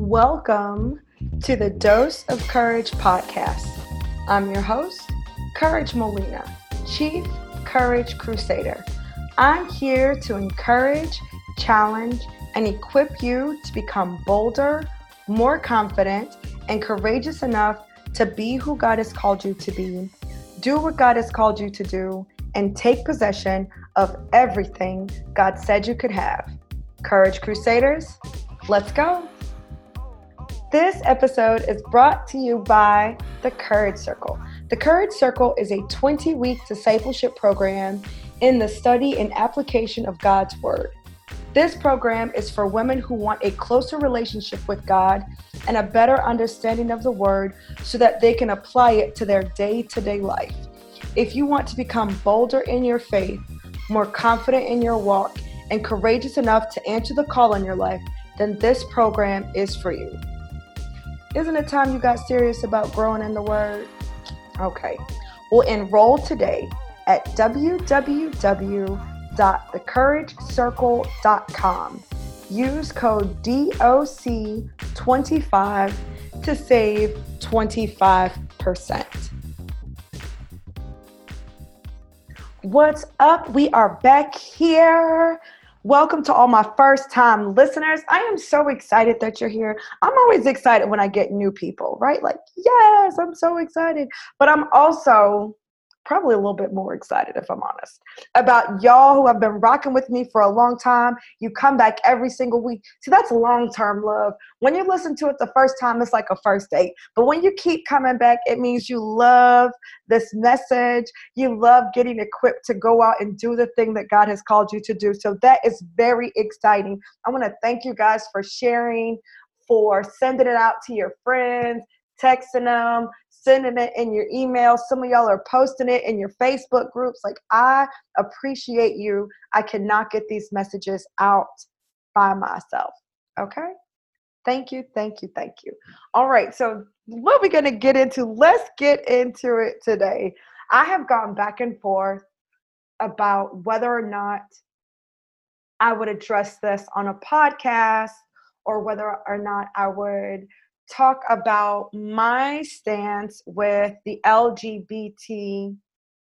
Welcome to the Dose of Courage podcast. I'm your host, Courage Molina, Chief Courage Crusader. I'm here to encourage, challenge, and equip you to become bolder, more confident, and courageous enough to be who God has called you to be, do what God has called you to do, and take possession of everything God said you could have. Courage Crusaders, let's go. This episode is brought to you by the Courage Circle. The Courage Circle is a 20-week discipleship program in the study and application of God's Word. This program is for women who want a closer relationship with God and a better understanding of the Word so that they can apply it to their day-to-day life. If you want to become bolder in your faith, more confident in your walk, and courageous enough to answer the call in your life, then this program is for you. Isn't it time you got serious about growing in the Word? Okay. Well, enroll today at www.thecouragecircle.com. Use code DOC25 to save 25%. What's up? We are back here. Welcome to all my first-time listeners. I am so excited that you're here. I'm always excited when I get new people, right? Like, yes, I'm so excited. But I'm also probably a little bit more excited, if I'm honest, about y'all who have been rocking with me for a long time. You come back every single week. See, that's long-term love. When you listen to it the first time, it's like a first date. But when you keep coming back, it means you love this message. You love getting equipped to go out and do the thing that God has called you to do. So that is very exciting. I want to thank you guys for sharing, for sending it out to your friends, texting them, sending it in your email. Some of y'all are posting it in your Facebook groups. Like, I appreciate you. I cannot get these messages out by myself. Okay? Thank you, thank you, thank you. All right, so what are we going to get into? Let's get into it today. I have gone back and forth about whether or not I would address this on a podcast or whether or not I would talk about my stance with the LGBTQIA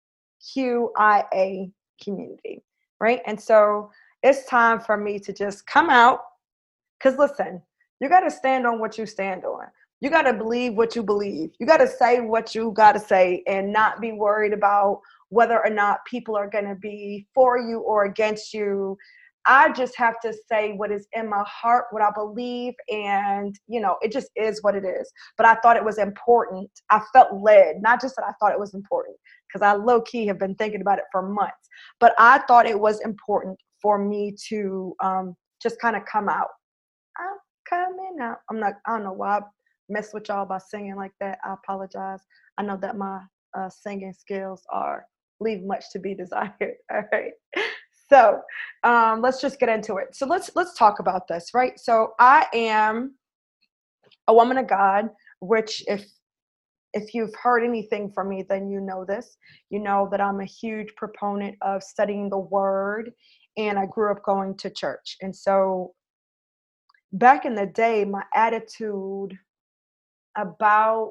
community, right? And so it's time for me to just come out, because listen, you got to stand on what you stand on. You got to believe what you believe. You got to say what you got to say and not be worried about whether or not people are going to be for you or against you. I just have to say what is in my heart, what I believe, and, it just is what it is. But I thought it was important. I felt led, not just that I thought it was important, because I low-key have been thinking about it for months, but I thought it was important for me to just kind of come out. I'm coming out. I don't know why I mess with y'all by singing like that. I apologize. I know that my singing skills leave much to be desired. All right. So let's just get into it. So let's talk about this, right? So I am a woman of God, which if you've heard anything from me, then you know this. You know that I'm a huge proponent of studying the Word, and I grew up going to church. And so back in the day, my attitude about,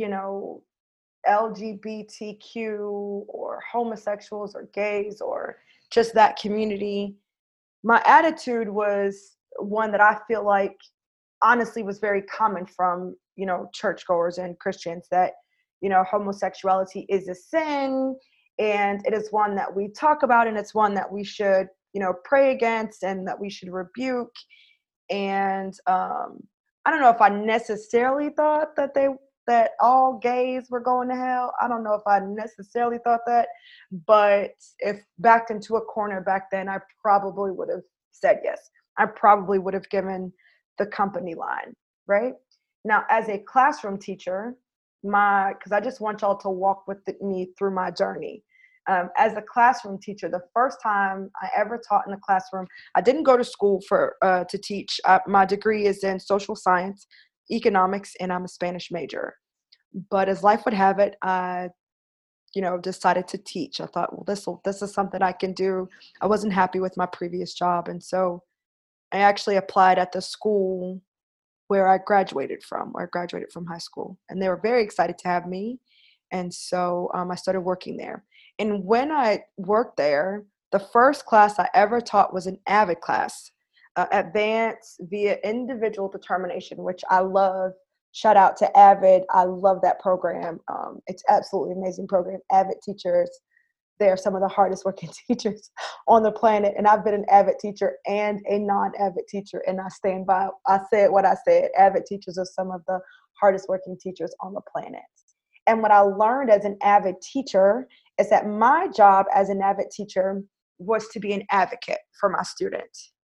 LGBTQ or homosexuals or gays or just that community, my attitude was one that I feel like honestly was very common from, churchgoers and Christians, that, homosexuality is a sin, and it is one that we talk about, and it's one that we should, pray against and that we should rebuke. And I don't know if I necessarily thought that all gays were going to hell. I don't know if I necessarily thought that, but if backed into a corner back then, I probably would have said yes. I probably would have given the company line, right? Now, as a classroom teacher, because I just want y'all to walk with me through my journey. As a classroom teacher, the first time I ever taught in a classroom, I didn't go to school to teach. My degree is in social science, economics, and I'm a Spanish major. But as life would have it, I, decided to teach. I thought, well, this is something I can do. I wasn't happy with my previous job, and so I actually applied at the school where I graduated from, where I graduated from high school. And they were very excited to have me. And so I started working there. And when I worked there, the first class I ever taught was an AVID class, Advanced via Individual Determination, which I love. Shout out to AVID. I love that program. It's absolutely amazing program. AVID teachers, they are some of the hardest working teachers on the planet. And I've been an AVID teacher and a non-AVID teacher. And I stand by, I said what I said. AVID teachers are some of the hardest working teachers on the planet. And what I learned as an AVID teacher is that my job as an AVID teacher was to be an advocate for my students.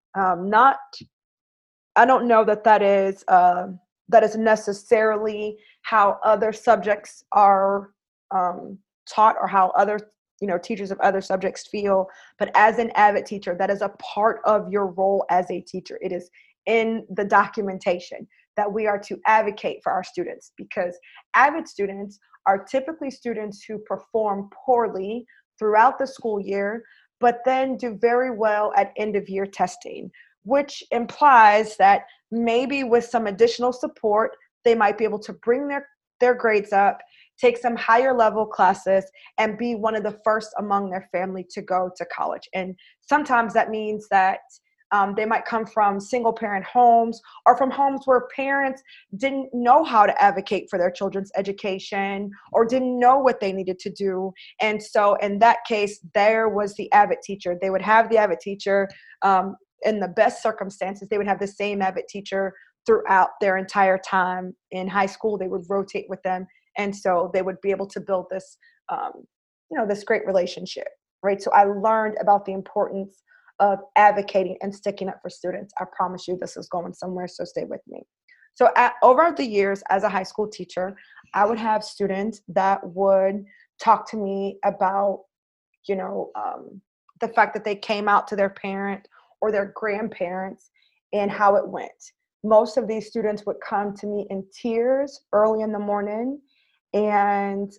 I don't know that is necessarily how other subjects are taught, or how other teachers of other subjects feel. But as an AVID teacher, that is a part of your role as a teacher. It is in the documentation that we are to advocate for our students, because AVID students are typically students who perform poorly throughout the school year, but then do very well at end of year testing, which implies that maybe with some additional support, they might be able to bring their grades up, take some higher level classes, and be one of the first among their family to go to college. And sometimes that means that they might come from single parent homes, or from homes where parents didn't know how to advocate for their children's education, or didn't know what they needed to do. And so in that case, there was the AVID teacher. They would have the AVID teacher in the best circumstances. They would have the same AVID teacher throughout their entire time in high school. They would rotate with them. And so they would be able to build this, this great relationship, right? So I learned about the importance of advocating and sticking up for students. I promise you this is going somewhere, so stay with me. So over the years as a high school teacher, I would have students that would talk to me about, the fact that they came out to their parent or their grandparents and how it went. Most of these students would come to me in tears early in the morning. And,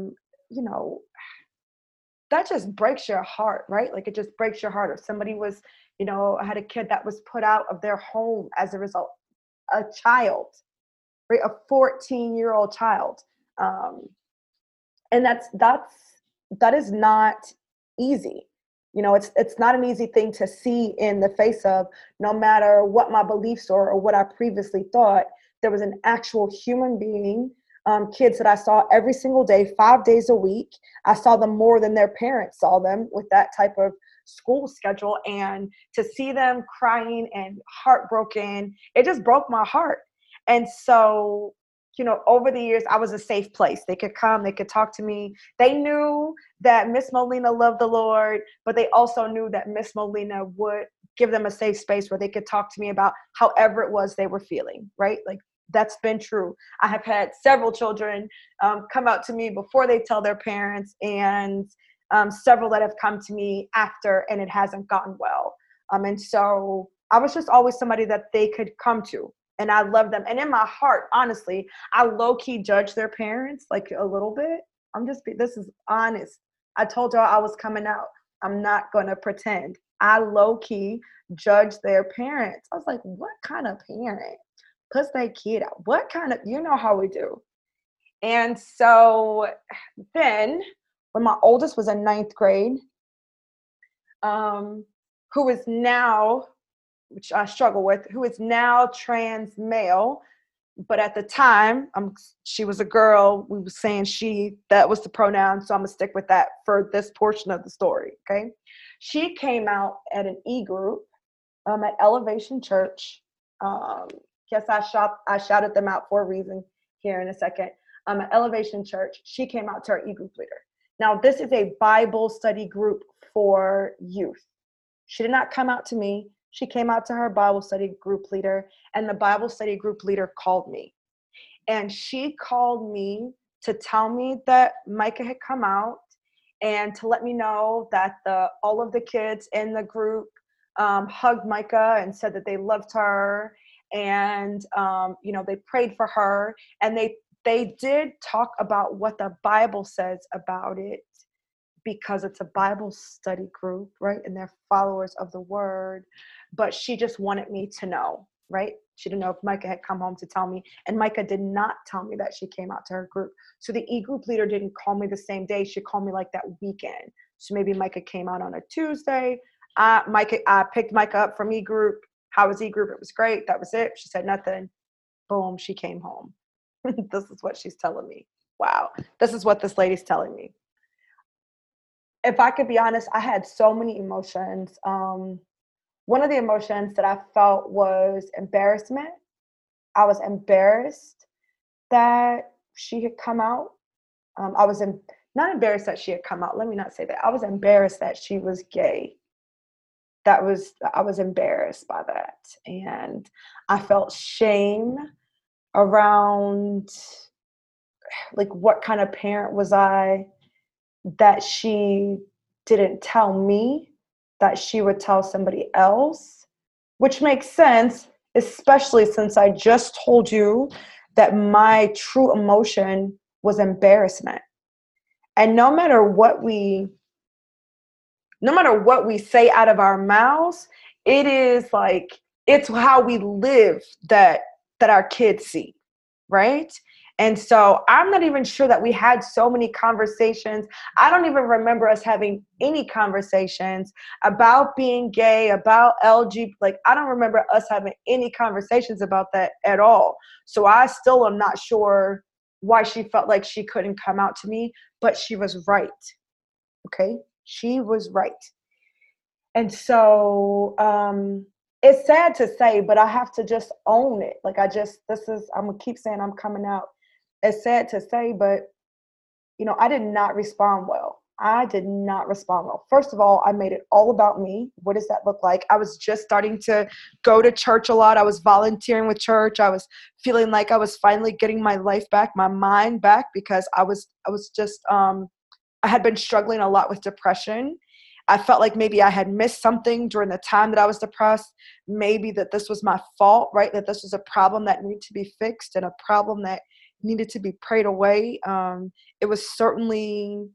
that just breaks your heart, right? Like, it just breaks your heart. If somebody was, I had a kid that was put out of their home as a result, a child, right? A 14-year-old child. And that is not easy. It's not an easy thing to see in the face of, no matter what my beliefs are or what I previously thought, there was an actual human being, kids that I saw every single day, 5 days a week. I saw them more than their parents saw them with that type of school schedule. And to see them crying and heartbroken, it just broke my heart. And so, over the years, I was a safe place. They could come, they could talk to me. They knew that Miss Molina loved the Lord, but they also knew that Miss Molina would give them a safe space where they could talk to me about however it was they were feeling, right? Like, that's been true. I have had several children come out to me before they tell their parents, and several that have come to me after, and it hasn't gotten well. And so I was just always somebody that they could come to, and I love them. And in my heart, honestly, I low-key judge their parents, like, a little bit. This is honest. I told y'all I was coming out. I'm not going to pretend. I low-key judge their parents. I was like, what kind of parent puts their kid out? What kind of, how we do. And so then when my oldest was in ninth grade, who is now, which I struggle with, who is now trans male, but at the time, she was a girl. We were saying she, that was the pronoun, so I'm gonna stick with that for this portion of the story, okay? She came out at an e-group at Elevation Church. Yes, I shouted them out for a reason here in a second. At Elevation Church, she came out to our e-group leader. Now, this is a Bible study group for youth. She did not come out to me. She came out to her Bible study group leader, and the Bible study group leader called me. And she called me to tell me that Micah had come out, and to let me know that all of the kids in the group hugged Micah and said that they loved her, and they prayed for her, and they did talk about what the Bible says about it, because it's a Bible study group, right? And they're followers of the word. But she just wanted me to know. right? She didn't know if Micah had come home to tell me. And Micah did not tell me that she came out to her group. So the e-group leader didn't call me the same day. She called me like that weekend. So maybe Micah came out on a Tuesday. I picked Micah up from e-group. How was e-group? It was great. That was it. She said nothing. Boom, she came home. This is what she's telling me. Wow. This is what this lady's telling me. If I could be honest, I had so many emotions. One of the emotions that I felt was embarrassment. I was embarrassed that she had come out. I was not embarrassed that she had come out. Let me not say that. I was embarrassed that she was gay. I was embarrassed by that. And I felt shame around, like, what kind of parent was I that she didn't tell me, that she would tell somebody else, which makes sense, especially since I just told you that my true emotion was embarrassment. And no matter what we say out of our mouths, it is like, it's how we live that our kids see, right? And so I'm not even sure that we had so many conversations. I don't even remember us having any conversations about being gay, about LG. Like, I don't remember us having any conversations about that at all. So I still am not sure why she felt like she couldn't come out to me, but she was right. Okay? She was right. And so it's sad to say, but I have to just own it. Like, I'm going to keep saying I'm coming out. It's sad to say, but, I did not respond well. I did not respond well. First of all, I made it all about me. What does that look like? I was just starting to go to church a lot. I was volunteering with church. I was feeling like I was finally getting my life back, my mind back, because I was just, I had been struggling a lot with depression. I felt like maybe I had missed something during the time that I was depressed. Maybe that this was my fault, right? That this was a problem that needed to be fixed and a problem that needed to be prayed away. It was certainly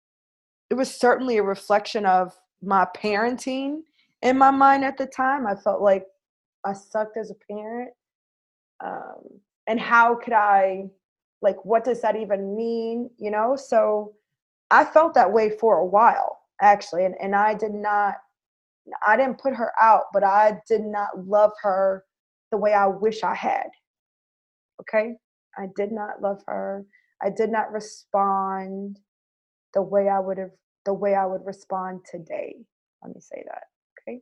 a reflection of my parenting in my mind at the time. I felt like I sucked as a parent. And how could I, like, what does that even mean? So I felt that way for a while, actually. And I didn't put her out, but I did not love her the way I wish I had. Okay? I did not love her. I did not respond the way I would respond today. Let me say that. Okay?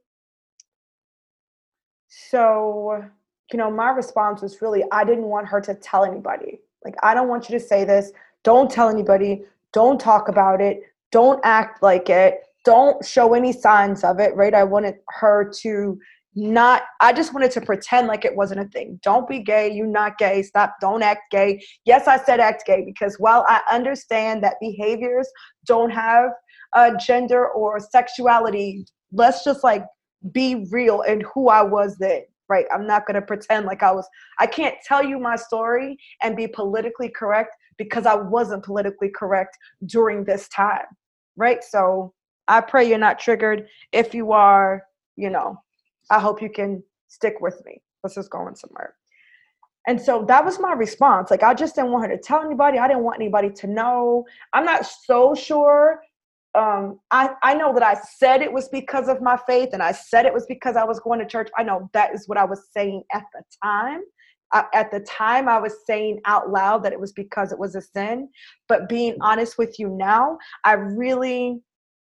So, my response was really, I didn't want her to tell anybody. Like, I don't want you to say this. Don't tell anybody. Don't talk about it. Don't act like it. Don't show any signs of it, right? I wanted her to I just wanted to pretend like it wasn't a thing. Don't be gay. You're not gay. Stop. Don't act gay. Yes, I said act gay because while I understand that behaviors don't have gender or sexuality, let's just like be real in who I was then, right? I'm not going to pretend like I can't tell you my story and be politically correct because I wasn't politically correct during this time, right? So I pray you're not triggered. If you are, I hope you can stick with me. This is going somewhere. And so that was my response. Like, I just didn't want her to tell anybody. I didn't want anybody to know. I'm not so sure. I know that I said it was because of my faith, and I said it was because I was going to church. I know that is what I was saying at the time. At the time, I was saying out loud that it was because it was a sin. But being honest with you now, I really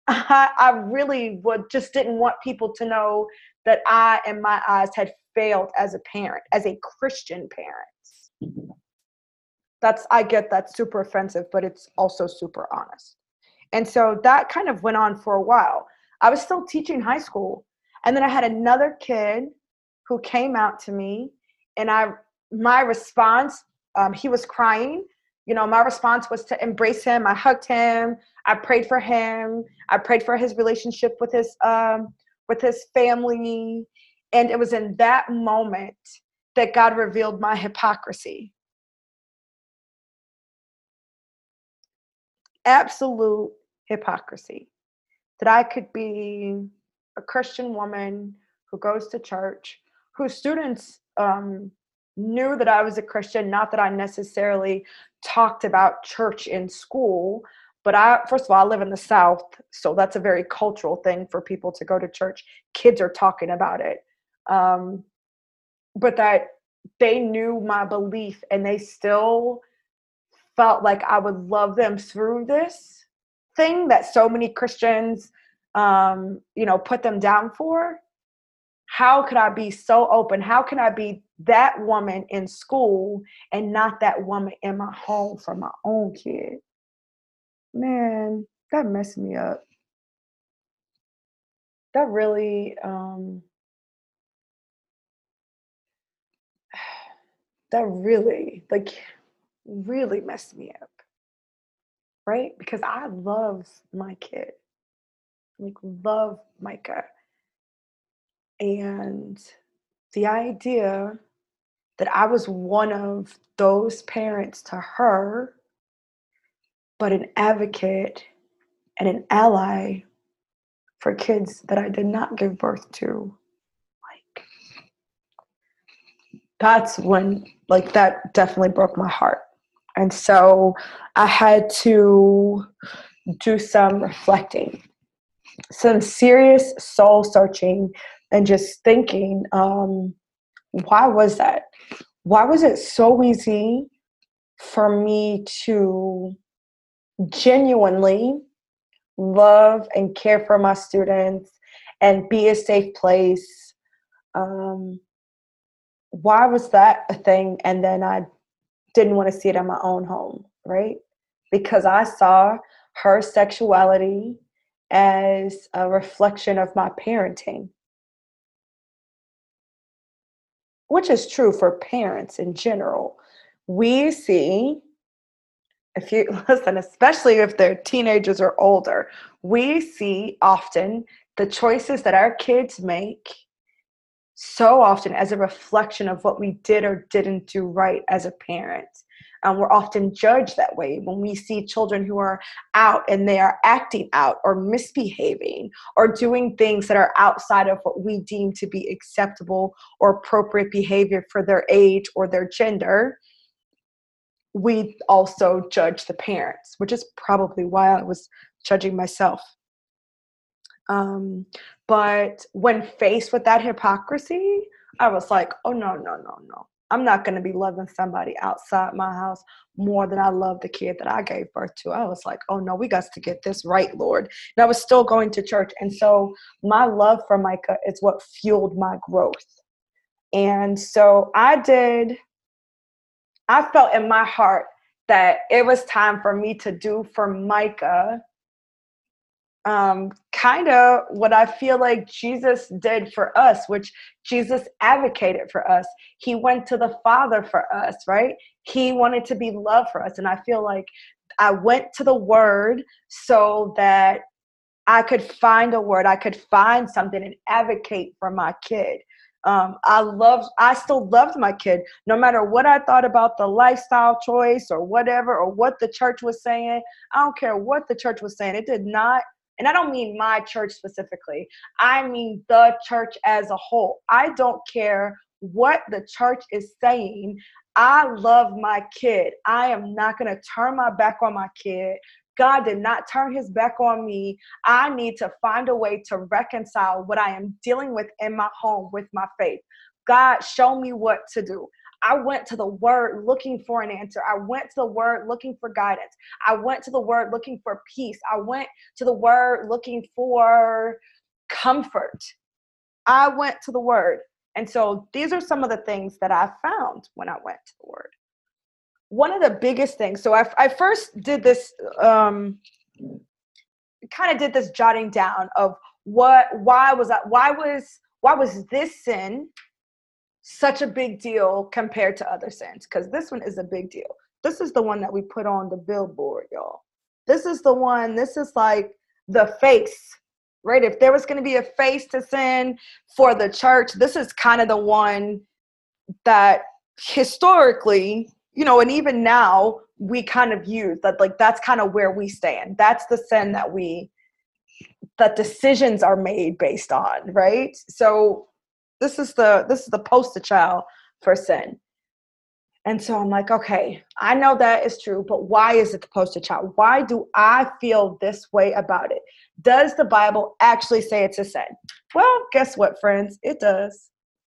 just didn't want people to know that I, in my eyes, had failed as a parent, as a Christian parent. I get that's super offensive, but it's also super honest. And so that kind of went on for a while. I was still teaching high school. And then I had another kid who came out to me, and my response, he was crying. My response was to embrace him. I hugged him. I prayed for him. I prayed for his relationship with his family. And it was in that moment that God revealed my hypocrisy. Absolute hypocrisy. That I could be a Christian woman who goes to church, whose students knew that I was a Christian, not that I necessarily talked about church in school, but first of all, I live in the South, so that's a very cultural thing for people to go to church. Kids are talking about it. But that they knew my belief and they still felt like I would love them through this thing that so many Christians, put them down for. How could I be so open? How can I be that woman in school and not that woman in my home for my own kid? Man, that messed me up. That really, really messed me up, right? Because I love my kid, like love Micah. And the idea that I was one of those parents to her, but an advocate and an ally for kids that I did not give birth to, like, that's when, like, that definitely broke my heart. And so I had to do some reflecting, some serious soul searching, and just thinking, why was that? Why was it so easy for me to genuinely love and care for my students and be a safe place? Why was that a thing? And then I didn't want to see it in my own home, right? Because I saw her sexuality as a reflection of my parenting, which is true for parents in general. We see, if you listen, especially if they're teenagers or older, we see often the choices that our kids make so often as a reflection of what we did or didn't do right as a parent. We're often judged that way when we see children who are out and they are acting out or misbehaving or doing things that are outside of what we deem to be acceptable or appropriate behavior for their age or their gender. We also judge the parents, which is probably why I was judging myself. But when faced with that hypocrisy, I was like, oh, no, no, no, no. I'm not going to be loving somebody outside my house more than I love the kid that I gave birth to. I was like, oh, no, we got to get this right, Lord. And I was still going to church. And so my love for Micah is what fueled my growth. And so I felt in my heart that it was time for me to do for Micah kind of what I feel like Jesus did for us, which Jesus advocated for us. He went to the Father for us, right? He wanted to be loved for us. And I feel like I went to the Word so that I could find a word, I could find something and advocate for my kid. I still loved my kid, no matter what I thought about the lifestyle choice or whatever, or what the church was saying. I don't care what the church was saying. It did not, and I don't mean my church specifically. I mean the church as a whole. I don't care what the church is saying. I love my kid. I am not going to turn my back on my kid. God did not turn his back on me. I need to find a way to reconcile what I am dealing with in my home with my faith. God, show me what to do. I went to the Word looking for an answer. I went to the Word looking for guidance. I went to the Word looking for peace. I went to the Word looking for comfort. I went to the Word. And so these are some of the things that I found when I went to the Word. One of the biggest things, so I first did this, kind of did this jotting down of why was this sin such a big deal compared to other sins? Because this one is a big deal. This is the one that we put on the billboard, y'all. This is the one, this is like the face, right? If there was going to be a face to sin for the church, this is kind of the one that historically, and even now we kind of use that, like, that's kind of where we stand. That's the sin that decisions are made based on, right? So this is the poster child for sin. And so I'm like, okay, I know that is true, but why is it the poster child? Why do I feel this way about it? Does the Bible actually say it's a sin? Well, guess what, friends? It does.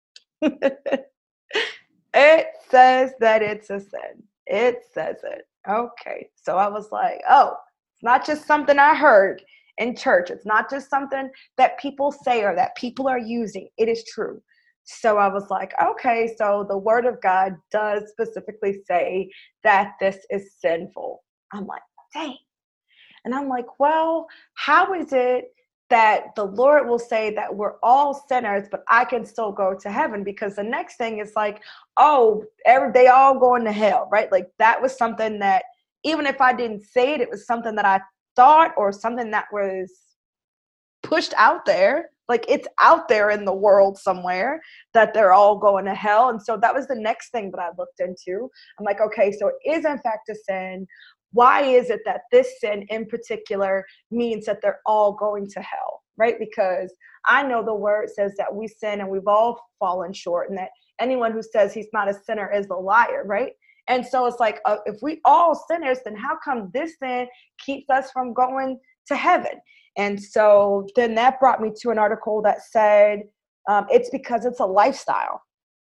It says that it's a sin. It says it. Okay. So I was like, oh, it's not just something I heard in church. It's not just something that people say or that people are using. It is true. So I was like, okay, so the word of God does specifically say that this is sinful. I'm like, dang. And I'm like, well, how is it that the Lord will say that we're all sinners, but I can still go to heaven? Because the next thing is like, oh, they all going to hell, right? Like that was something that even if I didn't say it, it was something that I thought or something that was pushed out there. Like it's out there in the world somewhere that they're all going to hell. And so that was the next thing that I looked into. I'm like, okay, so it is in fact a sin. Why is it that this sin in particular means that they're all going to hell, right? Because I know the word says that we sin and we've all fallen short, and that anyone who says he's not a sinner is a liar, right? And so it's like, if we all sinners, then how come this sin keeps us from going to heaven? And so then that brought me to an article that said it's because it's a lifestyle.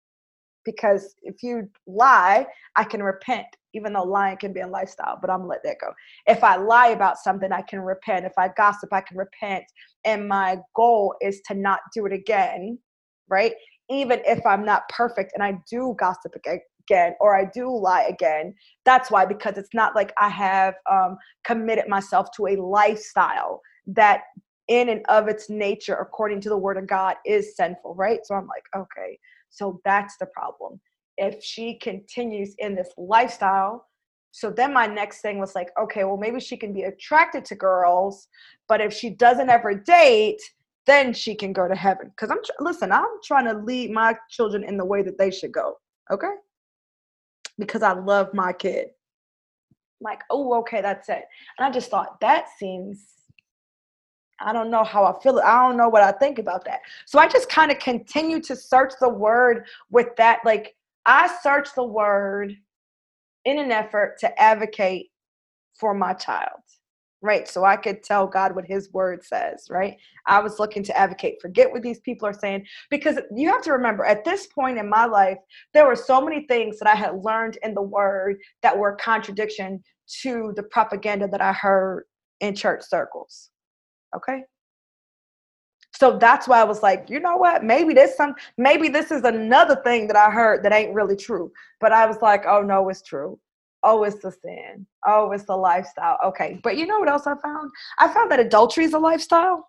Because if you lie, I can repent, even though lying can be a lifestyle, but I'm gonna let that go. If I lie about something, I can repent. If I gossip, I can repent. And my goal is to not do it again, right? Even if I'm not perfect and I do gossip again, or I do lie again. That's why, because it's not like I have committed myself to a lifestyle that in and of its nature, according to the word of God, is sinful, right? So I'm like, okay, so that's the problem. If she continues in this lifestyle, so then my next thing was like, okay, well, maybe she can be attracted to girls, but if she doesn't ever date, then she can go to heaven. Because I'm trying to lead my children in the way that they should go, okay? Because I love my kid. Like, oh, okay, that's it. And I just thought that seems, I don't know how I feel. I don't know what I think about that. So I just kind of continue to search the word with that. Like I search the word in an effort to advocate for my child, right? So I could tell God what his word says, right? I was looking to advocate, forget what these people are saying, because you have to remember at this point in my life, there were so many things that I had learned in the word that were contradiction to the propaganda that I heard in church circles. Okay. So that's why I was like, you know what? Maybe this is another thing that I heard that ain't really true. But I was like, oh no, it's true. Oh, it's the sin. Oh, it's the lifestyle. Okay. But you know what else I found? I found that adultery is a lifestyle.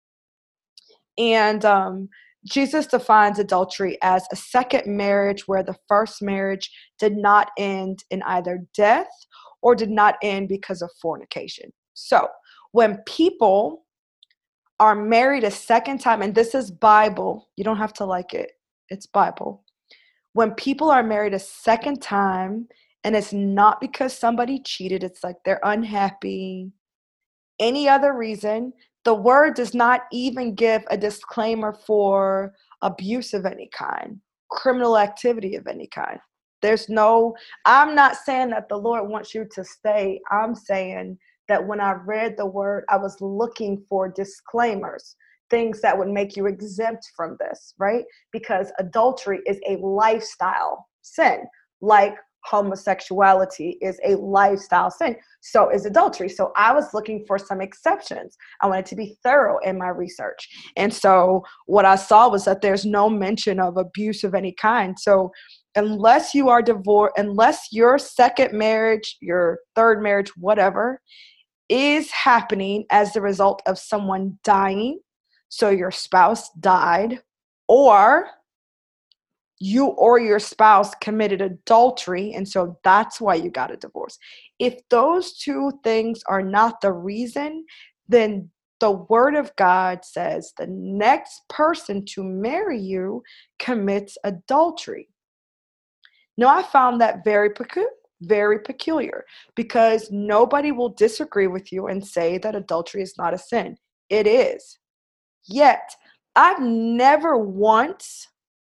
And Jesus defines adultery as a second marriage where the first marriage did not end in either death or did not end because of fornication. So when people are married a second time, and this is Bible, you don't have to like it, it's Bible. When people are married a second time, and it's not because somebody cheated, it's like they're unhappy, any other reason, the word does not even give a disclaimer for abuse of any kind, criminal activity of any kind. I'm not saying that the Lord wants you to stay. I'm saying that when I read the word, I was looking for disclaimers, things that would make you exempt from this, right? Because adultery is a lifestyle sin, like homosexuality is a lifestyle sin. So is adultery. So I was looking for some exceptions. I wanted to be thorough in my research. And so what I saw was that there's no mention of abuse of any kind. So unless you are divorced, unless your second marriage, your third marriage, whatever, is happening as the result of someone dying, so your spouse died, or you or your spouse committed adultery, and so that's why you got a divorce. If those two things are not the reason, then the word of God says the next person to marry you commits adultery. Now, I found that very peculiar, because nobody will disagree with you and say that adultery is not a sin. It is. Yet, I've never once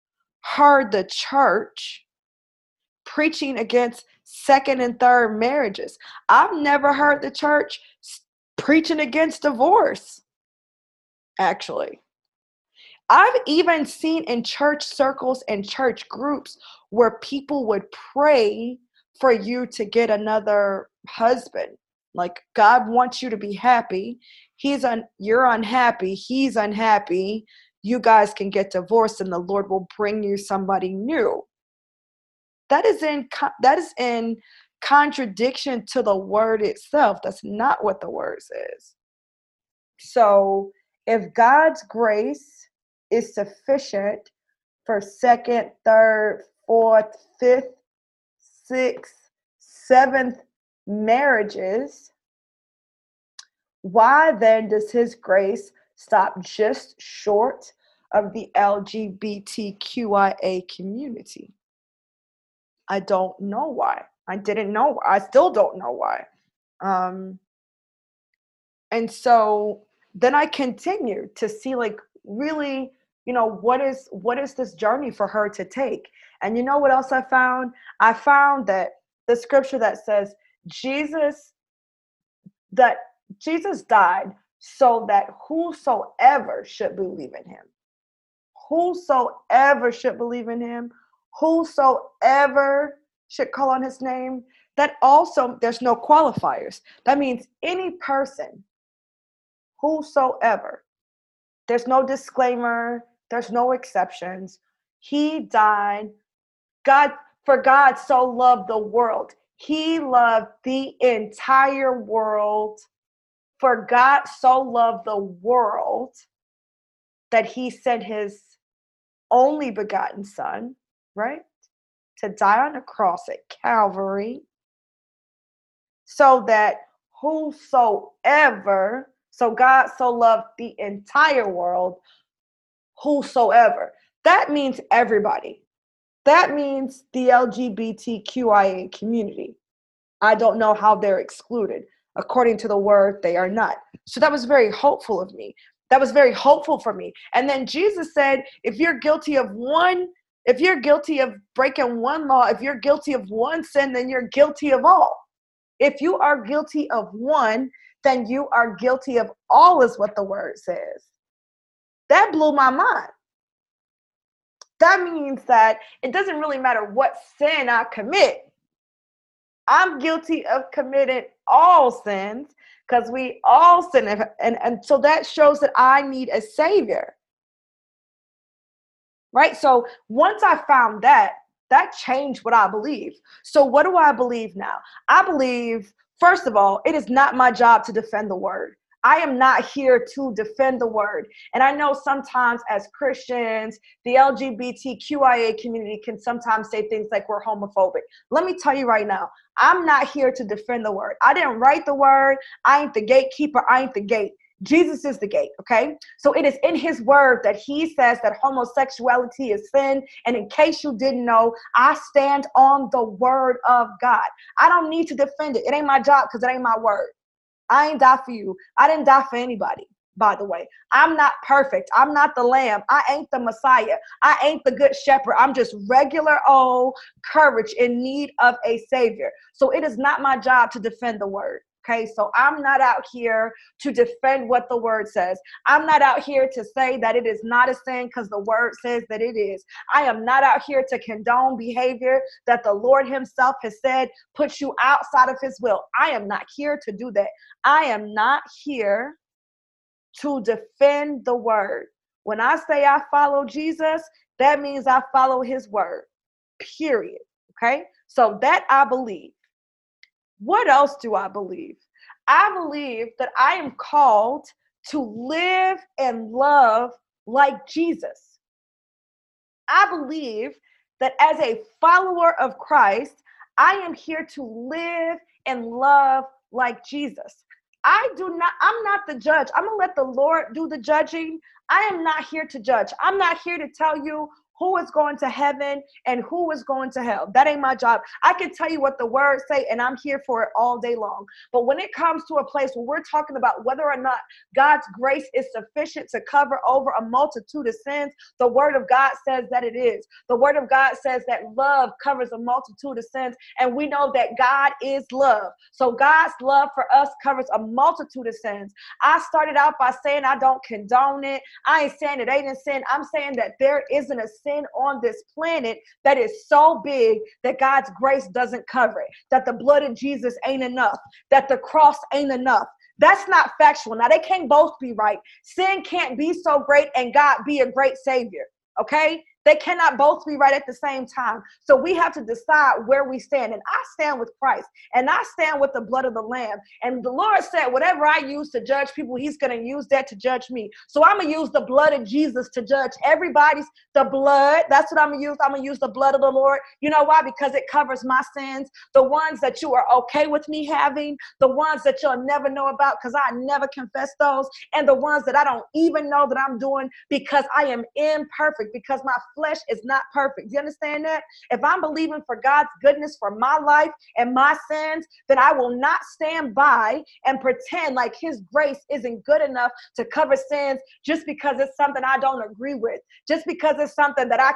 heard the church preaching against second and third marriages. I've never heard the church preaching against divorce, actually. I've even seen in church circles and church groups where people would pray for you to get another husband. Like, God wants you to be happy. You're unhappy. He's unhappy. You guys can get divorced and the Lord will bring you somebody new. That is in contradiction to the word itself. That's not what the word says. So if God's grace is sufficient for second, third, fourth, fifth, sixth, seventh marriages, why then does his grace stop just short of the LGBTQIA community? I don't know why. I didn't know. I still don't know why. And so then I continued to see, like, really, what is this journey for her to take? And you know what else I found? I found that the scripture that says Jesus died so that whosoever should believe in him, whosoever should believe in him, whosoever should call on his name, that also, there's no qualifiers. That means any person, whosoever. There's no disclaimer. There's no exceptions. He died. For God so loved the world. He loved the entire world. For God so loved the world that he sent his only begotten son, right, to die on a cross at Calvary, so that whosoever, so God so loved the entire world, whosoever. That means everybody. That means the LGBTQIA community. I don't know how they're excluded. According to the word, they are not. So that was very hopeful of me. That was very hopeful for me. And then Jesus said, if you're guilty of breaking one law, if you're guilty of one sin, then you're guilty of all. If you are guilty of one, then you are guilty of all, is what the word says. That blew my mind. That means that it doesn't really matter what sin I commit. I'm guilty of committing all sins because we all sin. And so that shows that I need a savior. Right? So once I found that changed what I believe. So what do I believe now? I believe, first of all, it is not my job to defend the word. I am not here to defend the word. And I know sometimes as Christians, the LGBTQIA community can sometimes say things like we're homophobic. Let me tell you right now, I'm not here to defend the word. I didn't write the word. I ain't the gatekeeper. I ain't the gate. Jesus is the gate, okay? So it is in his word that he says that homosexuality is sin. And in case you didn't know, I stand on the word of God. I don't need to defend it. It ain't my job because it ain't my word. I ain't die for you. I didn't die for anybody, by the way. I'm not perfect. I'm not the lamb. I ain't the Messiah. I ain't the good shepherd. I'm just regular old courage in need of a savior. So it is not my job to defend the word. Okay, so I'm not out here to defend what the word says. I'm not out here to say that it is not a sin because the word says that it is. I am not out here to condone behavior that the Lord himself has said puts you outside of his will. I am not here to do that. I am not here to defend the word. When I say I follow Jesus, that means I follow his word, period. Okay, so that I believe. What else do I believe? I believe that I am called to live and love like Jesus. I believe that as a follower of Christ, I am here to live and love like Jesus. I'm not the judge. I'm going to let the Lord do the judging. I am not here to judge. I'm not here to tell you who is going to heaven and who is going to hell. That ain't my job. I can tell you what the words say, and I'm here for it all day long. But when it comes to a place where we're talking about whether or not God's grace is sufficient to cover over a multitude of sins, the word of God says that it is. The word of God says that love covers a multitude of sins, and we know that God is love. So God's love for us covers a multitude of sins. I started out by saying I don't condone it. I ain't saying it ain't a sin. I'm saying that there isn't a sin on this planet that is so big that God's grace doesn't cover it, that the blood of Jesus ain't enough, that the cross ain't enough. That's not factual. Now, they can't both be right. Sin can't be so great and God be a great savior, okay? They cannot both be right at the same time. So we have to decide where we stand. And I stand with Christ, and I stand with the blood of the Lamb. And the Lord said, whatever I use to judge people, he's going to use that to judge me. So I'm going to use the blood of Jesus to judge everybody's, the blood. That's what I'm going to use. I'm going to use the blood of the Lord. You know why? Because it covers my sins, the ones that you are okay with me having, the ones that you'll never know about because I never confess those, and the ones that I don't even know that I'm doing because I am imperfect, because my flesh is not perfect. Do you understand that? If I'm believing for God's goodness for my life and my sins, then I will not stand by and pretend like his grace isn't good enough to cover sins just because it's something I don't agree with, just because it's something that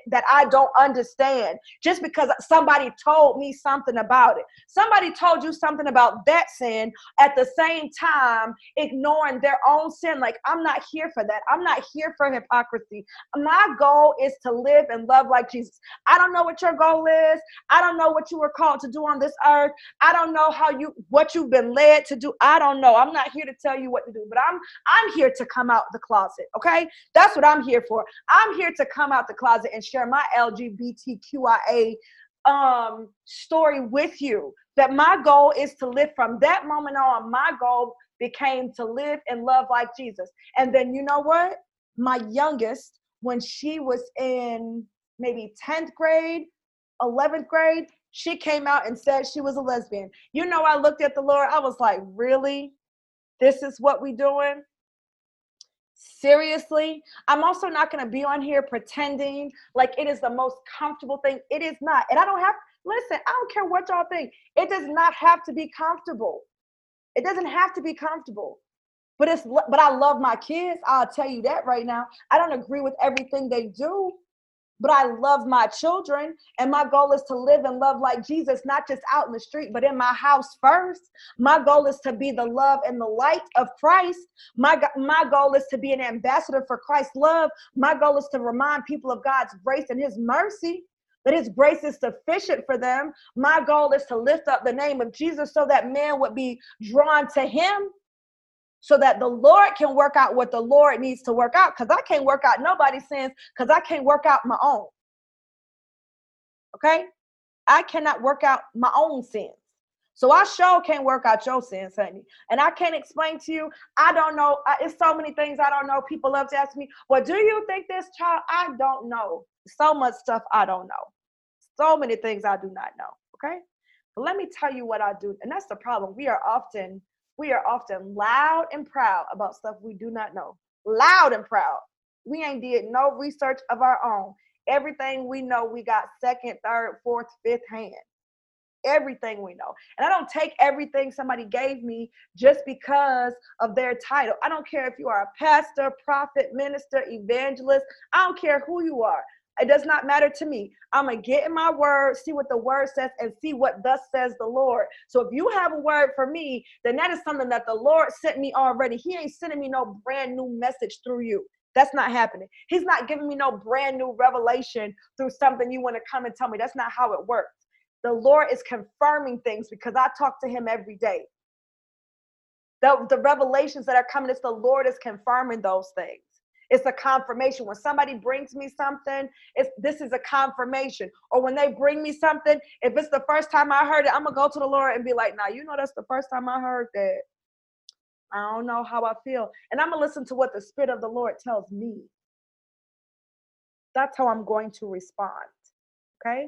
I don't understand, just because somebody told me something about it. Somebody told you something about that sin at the same time ignoring their own sin. Like, I'm not here for that. I'm not here for hypocrisy. My goal is to live and love like Jesus. I don't know what your goal is. I don't know what you were called to do on this earth. I don't know what you've been led to do. I don't know. I'm not here to tell you what to do, but I'm here to come out the closet. Okay. That's what I'm here for. I'm here to come out the closet and share my LGBTQIA story with you. That my goal is to live from that moment on. My goal became to live and love like Jesus. And then you know what? My youngest, when she was in maybe 10th grade, 11th grade, she came out and said she was a lesbian. You know, I looked at the Lord. I was like, really? This is what we doing? Seriously? I'm also not going to be on here pretending like it is the most comfortable thing. It is not. And listen, I don't care what y'all think. It does not have to be comfortable. It doesn't have to be comfortable. But I love my kids. I'll tell you that right now. I don't agree with everything they do, but I love my children. And my goal is to live and love like Jesus, not just out in the street, but in my house first. My goal is to be the love and the light of Christ. My goal is to be an ambassador for Christ's love. My goal is to remind people of God's grace and his mercy, that his grace is sufficient for them. My goal is to lift up the name of Jesus so that man would be drawn to him, so that the Lord can work out what the Lord needs to work out, because I can't work out nobody's sins, because I can't work out my own. Okay? I cannot work out my own sins. So I sure can't work out your sins, honey. And I can't explain to you. I don't know. It's so many things I don't know. People love to ask me, well, do you think this, child? I don't know. So much stuff I don't know. So many things I do not know. Okay? But let me tell you what I do. And that's the problem. We are often loud and proud about stuff we do not know. Loud and proud. We ain't did no research of our own. Everything we know, we got second, third, fourth, fifth hand. Everything we know. And I don't take everything somebody gave me just because of their title. I don't care if you are a pastor, prophet, minister, evangelist. I don't care who you are. It does not matter to me. I'm going to get in my word, see what the word says, and see what thus says the Lord. So if you have a word for me, then that is something that the Lord sent me already. He ain't sending me no brand new message through you. That's not happening. He's not giving me no brand new revelation through something you want to come and tell me. That's not how it works. The Lord is confirming things because I talk to him every day. The revelations that are coming, it's the Lord is confirming those things. It's a confirmation. When somebody brings me something, this is a confirmation. Or when they bring me something, if it's the first time I heard it, I'm going to go to the Lord and be like, now, you know, that's the first time I heard that. I don't know how I feel. And I'm going to listen to what the Spirit of the Lord tells me. That's how I'm going to respond. Okay?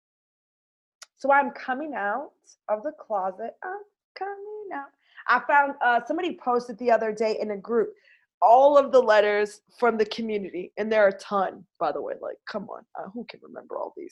So I'm coming out of the closet. I'm coming out. I found somebody posted the other day in a group, all of the letters from the community, and there are a ton, by the way. Like, come on, who can remember all these?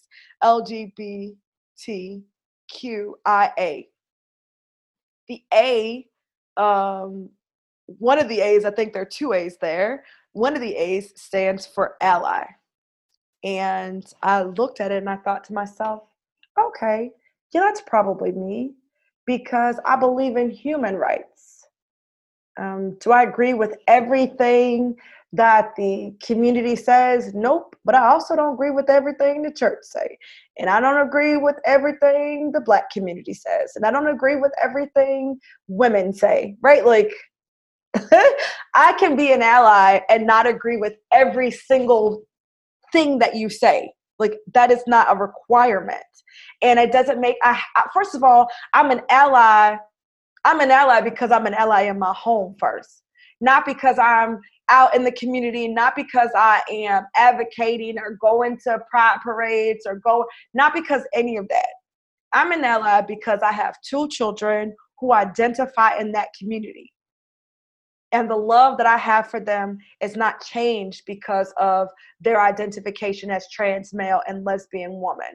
LGBTQIA. The A, one of the A's, I think there are two A's there. One of the A's stands for ally. And I looked at it and I thought to myself, okay, yeah, that's probably me because I believe in human rights. Do I agree with everything that the community says? Nope. But I also don't agree with everything the church say. And I don't agree with everything the Black community says. And I don't agree with everything women say, right? Like, I can be an ally and not agree with every single thing that you say. Like, that is not a requirement. And it doesn't make, first of all, I'm an ally because I'm an ally in my home first, not because I'm out in the community, not because I am advocating or going to pride parades not because any of that. I'm an ally because I have two children who identify in that community. And the love that I have for them is not changed because of their identification as trans male and lesbian woman.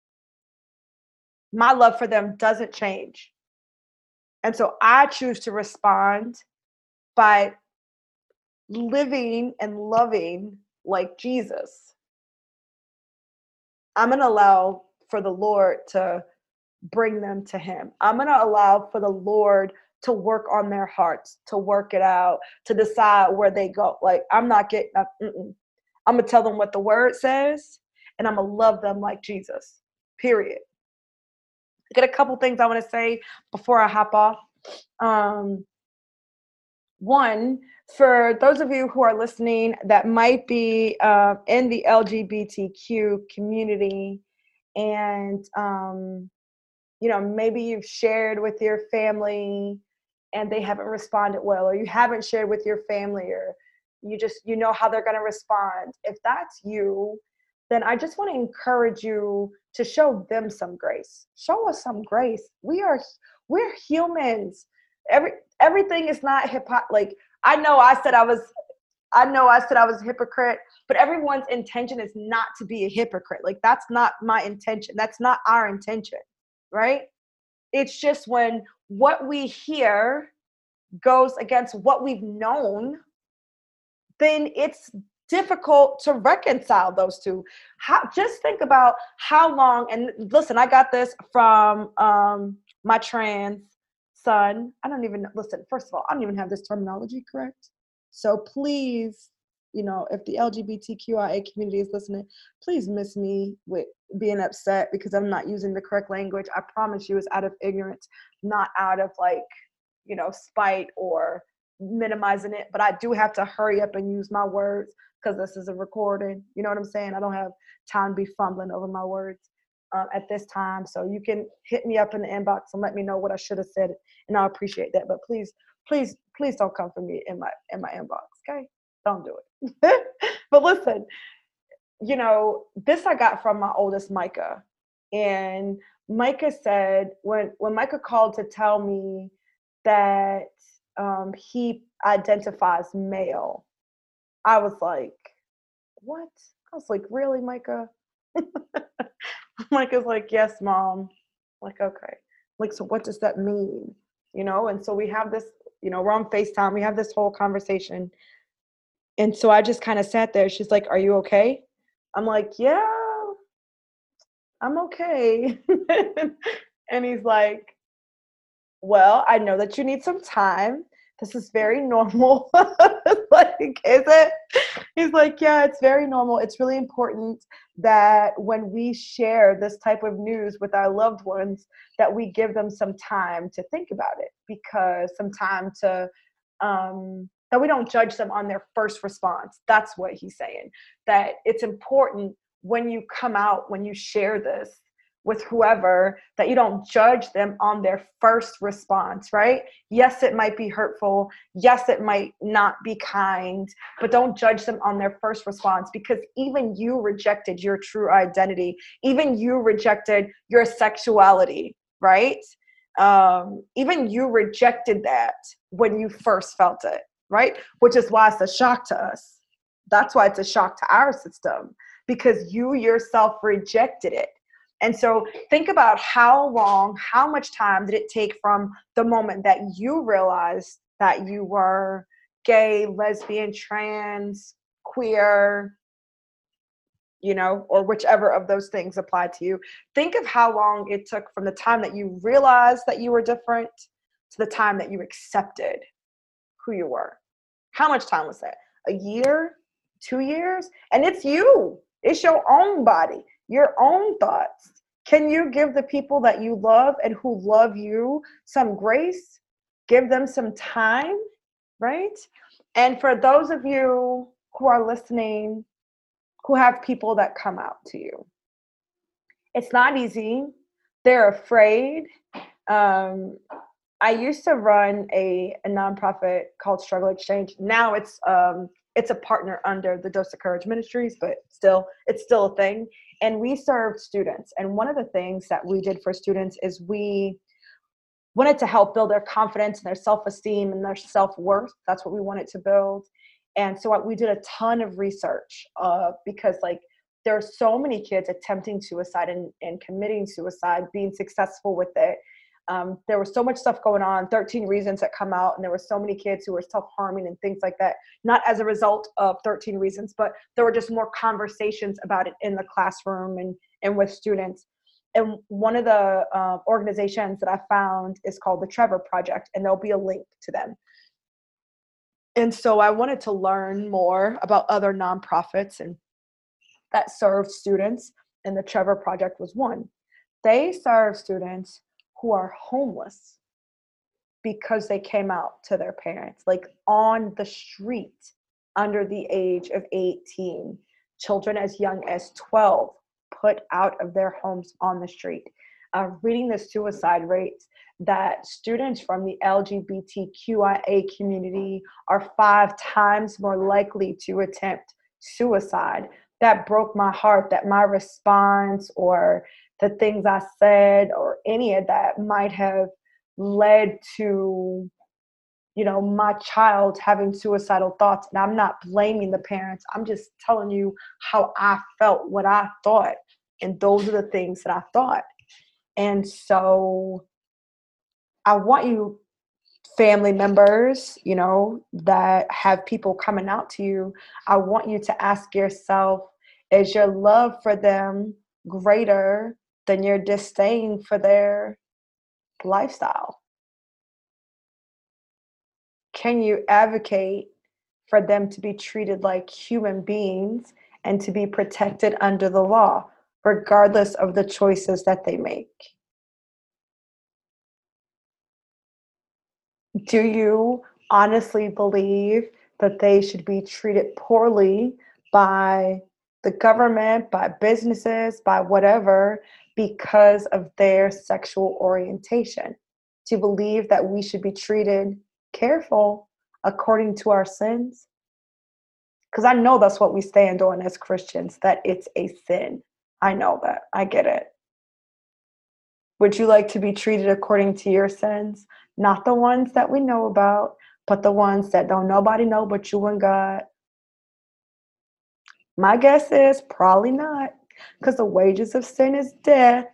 My love for them doesn't change. And so I choose to respond by living and loving like Jesus. I'm going to allow for the Lord to bring them to him. I'm going to allow for the Lord to work on their hearts, to work it out, to decide where they go. Like, I'm not getting up. I'm going to tell them what the word says, and I'm going to love them like Jesus, period. I got a couple things I want to say before I hop off. One, for those of you who are listening that might be in the LGBTQ community, and maybe you've shared with your family and they haven't responded well, or you haven't shared with your family, or you know how they're going to respond. If that's you, then I just want to encourage you to show them some grace. Show us some grace. We're humans. Everything is not like, I know I said I was a hypocrite, but everyone's intention is not to be a hypocrite. Like, that's not my intention. That's not our intention, right? It's just when what we hear goes against what we've known, then it's difficult to reconcile those two. Just think about how long, and listen, I got this from my trans son. First of all, I don't even have this terminology correct. So please, if the LGBTQIA community is listening, please miss me with being upset because I'm not using the correct language. I promise you it's out of ignorance, not out of spite or minimizing it. But I do have to hurry up and use my words because this is a recording. You know what I'm saying? I don't have time to be fumbling over my words at this time. So you can hit me up in the inbox and let me know what I should have said, and I'll appreciate that. But please don't come for me in my inbox, okay? Don't do it. But listen, this I got from my oldest, Micah. And Micah said, when Micah called to tell me that he identifies male, I was like, what? I was like, really, Micah? Micah's like, yes, Mom. I'm like, okay. Like, so what does that mean? And so we have this, we're on FaceTime. We have this whole conversation. And so I just kind of sat there. She's like, are you okay? I'm like, yeah, I'm okay. And he's like, well, I know that you need some time. This is very normal. Like, is it? He's like, yeah, it's very normal. It's really important that when we share this type of news with our loved ones, that we give them some time to think about it, because some time to, that we don't judge them on their first response. That's what he's saying, that it's important when you come out, when you share this with whoever, that you don't judge them on their first response, right? Yes, it might be hurtful. Yes, it might not be kind, but don't judge them on their first response, because even you rejected your true identity. Even you rejected your sexuality, right? Even you rejected that when you first felt it, right? Which is why it's a shock to us. That's why it's a shock to our system, because you yourself rejected it. And so think about how long, how much time did it take from the moment that you realized that you were gay, lesbian, trans, queer, or whichever of those things apply to you. Think of how long it took from the time that you realized that you were different to the time that you accepted who you were. How much time was that? A year? 2 years? And it's you. It's your own body, your own thoughts. Can you give the people that you love and who love you some grace? Give them some time, right? And for those of you who are listening, who have people that come out to you, it's not easy. They're afraid. I used to run a nonprofit called Struggle Exchange. Now it's a partner under the Dose of Courage Ministries, but it's still a thing. And we served students. And one of the things that we did for students is we wanted to help build their confidence and their self-esteem and their self-worth. That's what we wanted to build. And so we did a ton of research because there are so many kids attempting suicide and committing suicide, being successful with it. There was so much stuff going on, 13 reasons that come out, and there were so many kids who were self-harming and things like that, not as a result of 13 reasons, but there were just more conversations about it in the classroom and with students. And one of the organizations that I found is called the Trevor Project, and there'll be a link to them. And so I wanted to learn more about other nonprofits and that serve students, and the Trevor Project was one. They serve students who are homeless because they came out to their parents, like on the street under the age of 18, children as young as 12 put out of their homes on the street. Reading the suicide rates, that students from the LGBTQIA community are 5 times more likely to attempt suicide. That broke my heart, that my response or the things I said or any of that might have led to, my child having suicidal thoughts. And I'm not blaming the parents. I'm just telling you how I felt, what I thought. And those are the things that I thought. And so I want you, family members, that have people coming out to you, I want you to ask yourself, is your love for them greater than your disdain for their lifestyle? Can you advocate for them to be treated like human beings and to be protected under the law, regardless of the choices that they make? Do you honestly believe that they should be treated poorly by the government, by businesses, by whatever, because of their sexual orientation? Do you believe that we should be treated careful according to our sins? Because I know that's what we stand on as Christians, that it's a sin. I know that. I get it. Would you like to be treated according to your sins? Not the ones that we know about, but the ones that don't nobody know but you and God. My guess is probably not, because the wages of sin is death.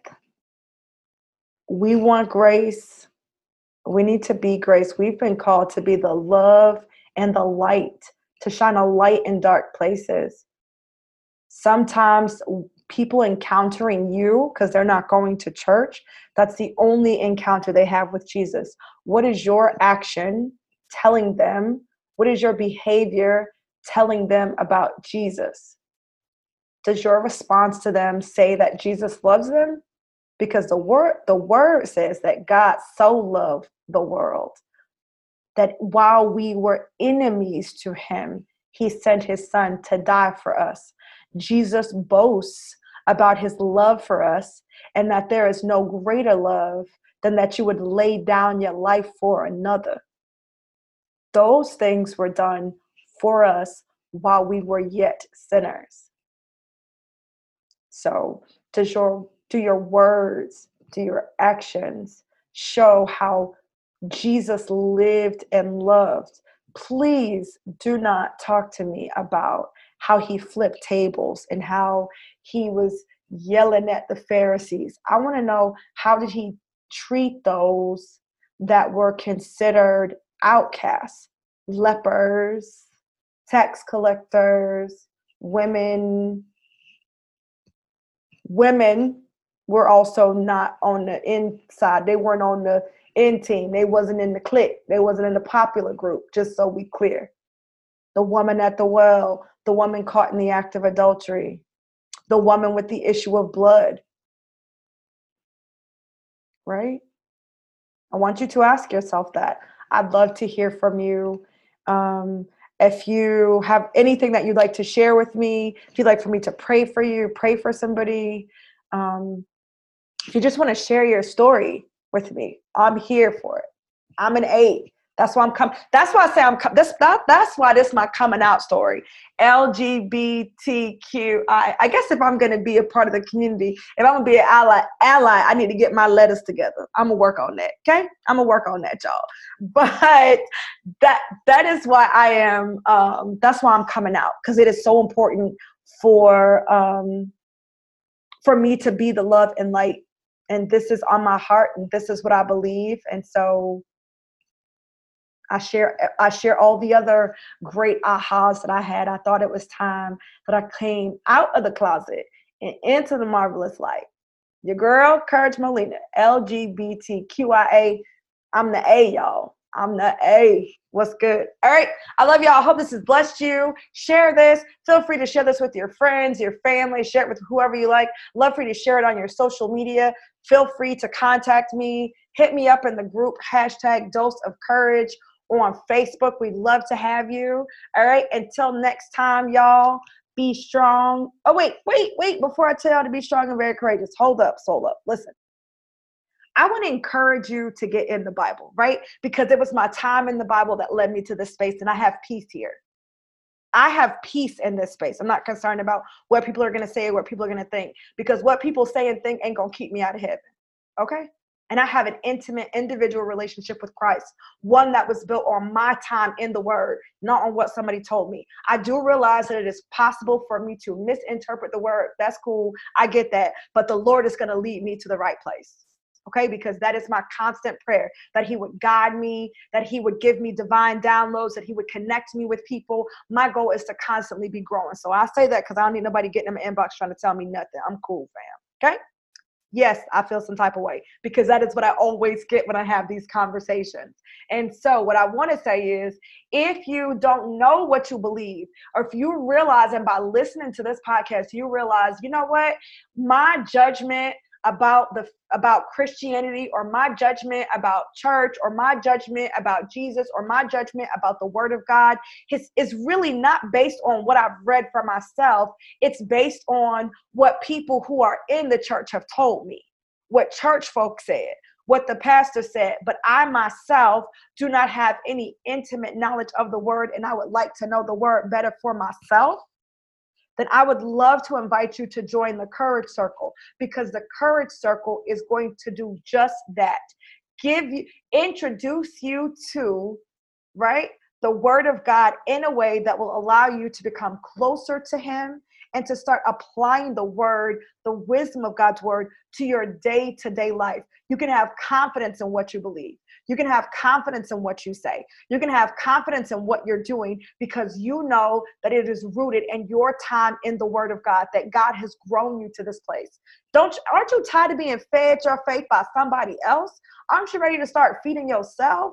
We want grace. We need to be grace. We've been called to be the love and the light, to shine a light in dark places. Sometimes people encountering you because they're not going to church, that's the only encounter they have with Jesus. What is your action telling them? What is your behavior telling them about Jesus? Does your response to them say that Jesus loves them? Because the word says that God so loved the world that while we were enemies to him, he sent his son to die for us. Jesus boasts about his love for us, and that there is no greater love than that you would lay down your life for another. Those things were done for us while we were yet sinners. So do your words, do your actions show how Jesus lived and loved? please do not talk to me about how he flipped tables and how he was yelling at the Pharisees. I want to know, how did he treat those that were considered outcasts, lepers, tax collectors, women. Women were also not on the inside. They weren't on the in team. They wasn't in the clique. They wasn't in the popular group, just so we clear. The woman at the well, the woman caught in the act of adultery, the woman with the issue of blood, right? I want you to ask yourself that. I'd love to hear from you. If you have anything that you'd like to share with me, if you'd like for me to pray for you, pray for somebody, if you just want to share your story with me, I'm here for it. I'm an A. That's why I'm coming. That's why I say that's why this is my coming out story. LGBTQI. I guess if I'm going to be a part of the community, if I'm going to be an ally, I need to get my letters together. I'm going to work on that. Okay. I'm going to work on that, y'all. But that is why I am, that's why I'm coming out, because it is so important for me to be the love and light. And this is on my heart, and this is what I believe. And so I share all the other great ahas that I had. I thought it was time that I came out of the closet and into the marvelous light. Your girl, Courage Molina, LGBTQIA. I'm the A, y'all. I'm the A. What's good? All right. I love y'all. I hope this has blessed you. Share this. Feel free to share this with your friends, your family. Share it with whoever you like. Love for you to share it on your social media. Feel free to contact me. Hit me up in the group #DoseOfCourage on Facebook. We'd love to have you. All right. Until next time, y'all. Be strong. Oh, wait. Before I tell y'all to be strong and very courageous, hold up. Listen. I want to encourage you to get in the Bible, right? Because it was my time in the Bible that led me to this space, and I have peace here. I have peace in this space. I'm not concerned about what people are going to say or what people are going to think, because what people say and think ain't going to keep me out of heaven, okay? And I have an intimate, individual relationship with Christ, one that was built on my time in the Word, not on what somebody told me. I do realize that it is possible for me to misinterpret the Word. That's cool. I get that. But the Lord is going to lead me to the right place. Okay, because that is my constant prayer, that he would guide me, that he would give me divine downloads, that he would connect me with people. My goal is to constantly be growing. So I say that because I don't need nobody getting in my inbox trying to tell me nothing. I'm cool, fam. Okay? Yes, I feel some type of way, because that is what I always get when I have these conversations. And so what I want to say is, if you don't know what you believe, or if you realize, and by listening to this podcast, you realize, you know what, my judgment about Christianity, or my judgment about church, or my judgment about Jesus, or my judgment about the Word of God is really not based on what I've read for myself. It's based on what people who are in the church have told me, what church folk said, what the pastor said. But I myself do not have any intimate knowledge of the Word, and I would like to know the Word better for myself. Then I would love to invite you to join the Courage Circle, because the Courage Circle is going to do just that. Introduce you to, right, the Word of God in a way that will allow you to become closer to him and to start applying the Word, the wisdom of God's Word, to your day-to-day life. You can have confidence in what you believe. You can have confidence in what you say. You can have confidence in what you're doing, because you know that it is rooted in your time in the Word of God, that God has grown you to this place. Aren't you tired of being fed your faith by somebody else? Aren't you ready to start feeding yourself?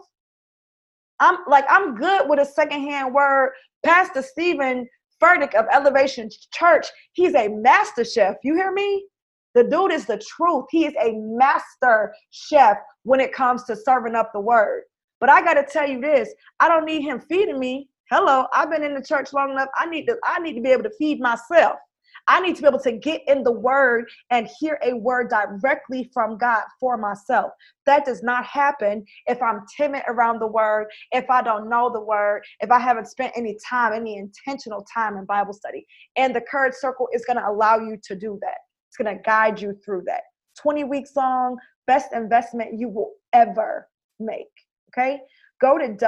I'm good with a secondhand word. Pastor Stephen Furtick of Elevation Church, he's a master chef. You hear me? The dude is the truth. He is a master chef when it comes to serving up the word. But I got to tell you this, I don't need him feeding me. Hello, I've been in the church long enough. I need to be able to feed myself. I need to be able to get in the word and hear a word directly from God for myself. That does not happen if I'm timid around the word, if I don't know the word, if I haven't spent any intentional time in Bible study. And the Courage Circle is going to allow you to do that. It's going to guide you through that. 20 weeks long, best investment you will ever make. Okay? Go to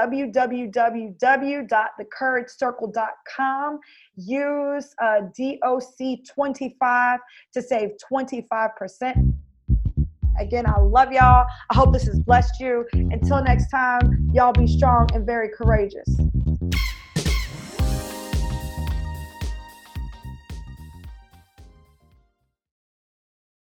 www.thecouragecircle.com. Use DOC25 to save 25%. Again, I love y'all. I hope this has blessed you. Until next time, y'all be strong and very courageous.